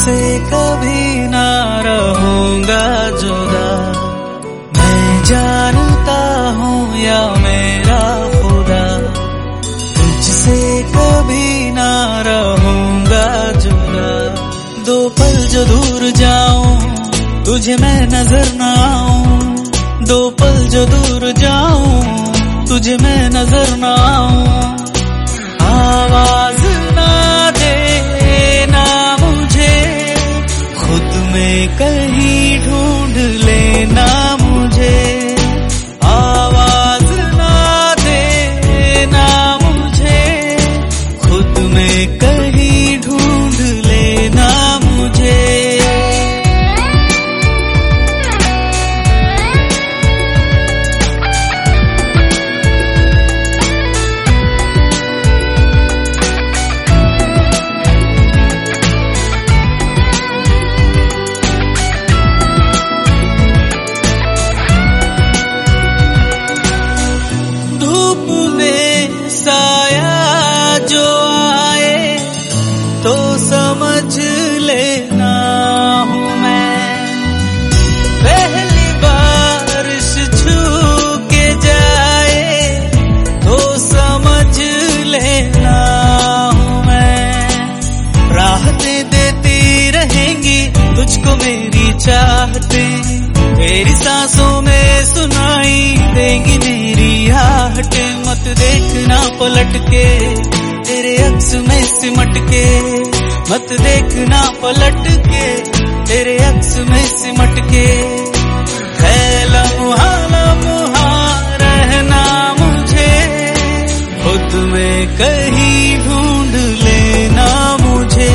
तुझसे कभी ना रहूंगा जुदा। मैं जानता हूँ या मेरा खुदा, तुझसे कभी ना रहूंगा जुदा। दो पल जो दूर जाऊं तुझे मैं नजर ना आऊं, दो पल जो दूर जाऊं तुझे मैं नजर ना आऊं। आवाज ना देना मुझे, खुद में कहीं ढूंढ लेना मुझे। आवाज ना देना मुझे, खुद में कहीं ढूंढ लेना मुझे। जो आए तो समझ लेना हूँ मैं, पहली बारिश छू के जाए तो समझ लेना हूँ मैं। राहतें देती रहेंगी तुझको मेरी चाहतें, तेरी सांसों में सुनाई देंगी मेरी आहटें। मत देखना पलट के तेरे अक्स में सिमट के, मत देखना पलट के तेरे अक्स में सिमट के। है लम्हा लम्हा रहना मुझे, खुद में कहीं ढूंढ लेना मुझे।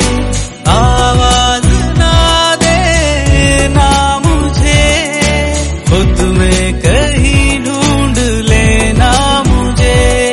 आवाज ना देना मुझे, खुद में कहीं ढूंढ लेना मुझे।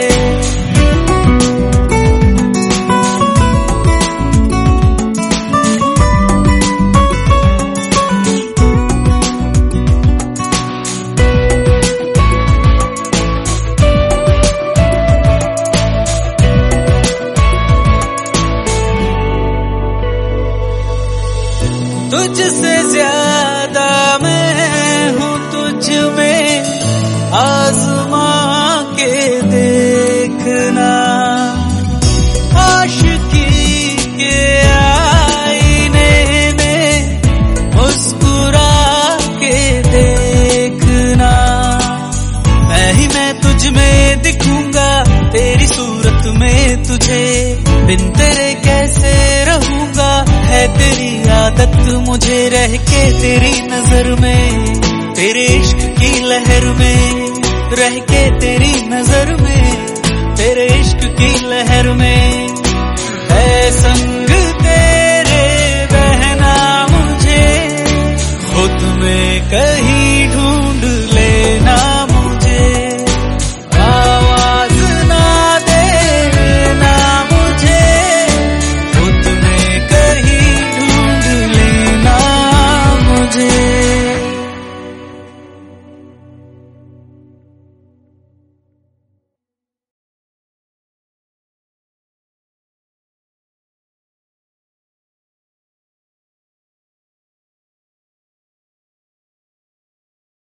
तुझसे ज्यादा मैं हूँ तुझ में, आज़मा के देखना। आशिकी के आईने में मुस्कुरा के देखना। मैं तुझ में दिखूंगा तेरी सूरत में तुझे, बिन तेरे कैसे रहूंगा है तेरी आदत मुझे। रह के तेरी नजर में, तेरे इश्क की लहर में, रह के तेरी नजर में, तेरे इश्क की लहर में। है